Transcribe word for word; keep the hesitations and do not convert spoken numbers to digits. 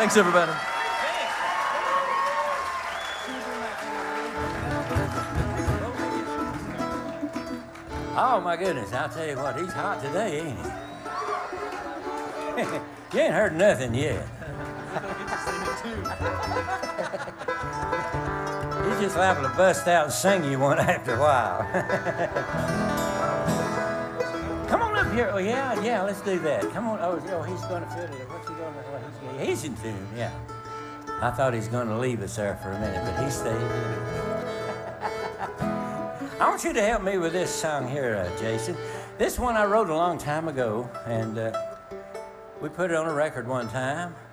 Thanks, everybody. Oh, my goodness. I'll tell you what, he's hot today, ain't he? You ain't heard nothing yet. He's just liable to bust out and sing you one after a while. Come on up here. Oh, yeah, yeah, let's do that. Come on. Oh, oh he's going to fiddle it. What's he going to do? He's, he's in tune, yeah. I thought he was going to leave us there for a minute, but he stayed in. I want you to help me with this song here, uh, Jason. This one I wrote a long time ago, and uh, we put it on a record one time.